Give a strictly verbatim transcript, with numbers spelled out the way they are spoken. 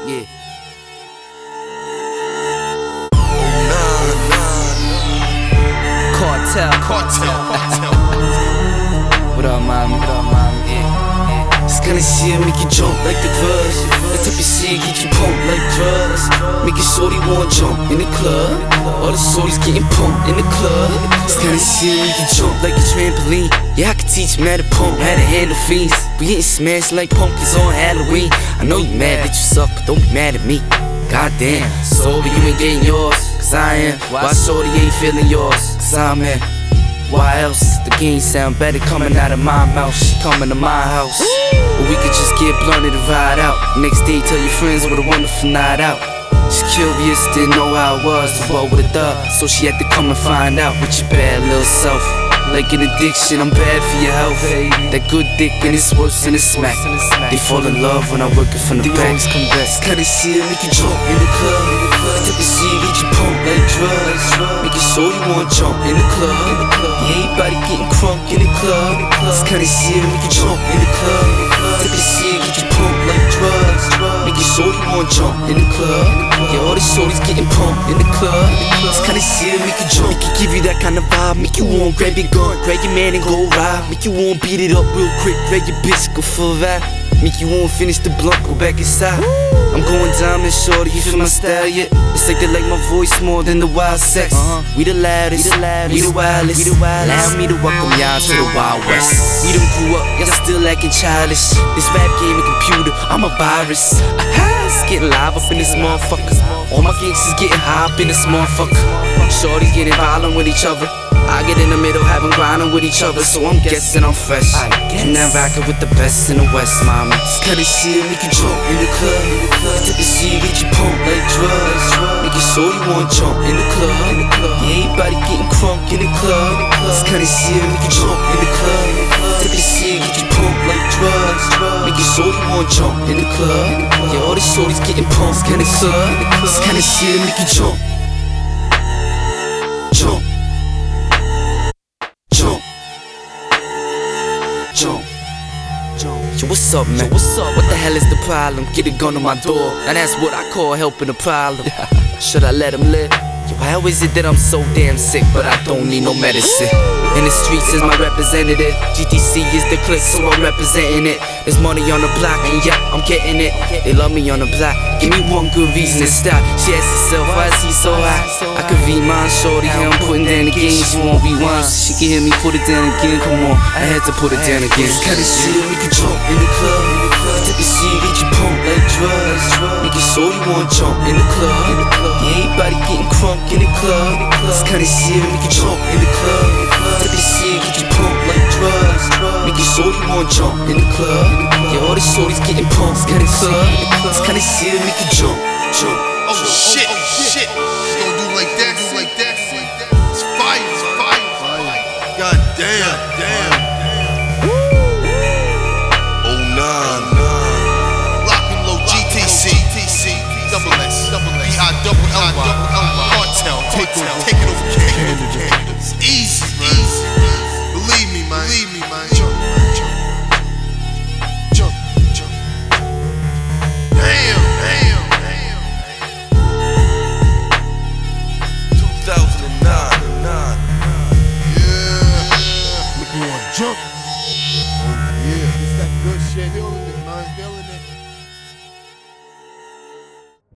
Yeah. Cartel. Cartel. What up, mommy? What up, mommy? Yeah, yeah. This kind of shit make you jump like the grudge. That type of shit get you pumped like drugs. Make a shorty wanna jump in the club. All the shorties getting pumped in the club. This kind of shit make you jump like a trampoline. Yeah, I can teach you how to pump, how to handle fiends. We getting smashed like pumpkins on Halloween. I know you mad that you suck, but don't be mad at me. Goddamn, sober you ain't getting yours, cause I am. Why shorty ain't feeling yours, cause I'm in. Why else? The game sound better coming out of my mouth. She coming to my house. Or we could just get blunted and ride out. Next day tell your friends what a wonderful night out. She's curious, didn't know how it was to roll with a thug, so she had to come and find out with your bad little self. Like an addiction, I'm bad for your health. That good dick and it's worse than a smack. They fall in love when I'm working from the back. This kind of shit make you jump in the club. That type of shit get you pumped like drugs. Make you sure you wanna jump in the club. Yeah, everybody getting crunk in the club. This kind of shit make you jump in the club. That type of shit get you pumped like drugs. Make you sure you wanna jump in the club. Yeah, all the shorties getting pumped in the club. This kind of shit make you jump. Make you give you that kind of vibe. Make you wanna grab your gun, grab your man and go ride. Make you wanna beat it up real quick, grab your bitch, go for a ride. Make you wanna finish the blunt, go back inside. I'm going diamond, shorty, you feel my style yet? It's like they like my voice more than the wild sex. uh-huh. We the loudest, we the, loudest, we the wildest, we the wildest. Allow me to welcome y'all to the Wild West. We done grew up, y'all still acting childish. This rap game and computer, I'm a virus. It's getting live up in this motherfucker. All my gangsters getting high up in this motherfucker. Shorties getting violent with each other. I get in the middle, having grinding with each other, so I'm guessing I'm fresh. And now rockin' with the best in the West, mama. This kind of shit make you jump in the club. This type of shit get you pumped like drugs. Make you sure you wanna jump in the club. Yeah, everybody getting crunk in the club. This kind of shit make you jump in the club. This type of shit get you pumped like drugs. Make you sure you wanna jump in the club. Yeah, all the shorties getting pumped in the club. This kind of shit make you jump. Jump. Jump. Jump. Yo, what's up, man? Yo, what's up? What the hell is the problem? Get a gun on my door. Now that's what I call helping the problem. Should I let him live? Yo, how is it that I'm so damn sick, but I don't need no medicine? In the streets is my representative. G T C is the clique, so I'm representing it. There's money on the block, and yeah, I'm getting it. They love me on the block. Give me one good reason to stop. She asks herself, why is he so high? I could read mine, shorty. I'm putting down the game. She won't rewind, so she can hear me put it down again. Come on, I had to put it down again. This kind of shit make you jump in the club. This type of shit get you pumped like drugs. Make you sure you wanna jump in the club. Yeah, everybody getting crunk in the club. This kind of shit make you jump in the club. This type of shit get you pumped like drugs. Make you sure you wanna jump in the club. Yeah, all the shorties getting pumped in the club. This kind of shit make you jump, jump.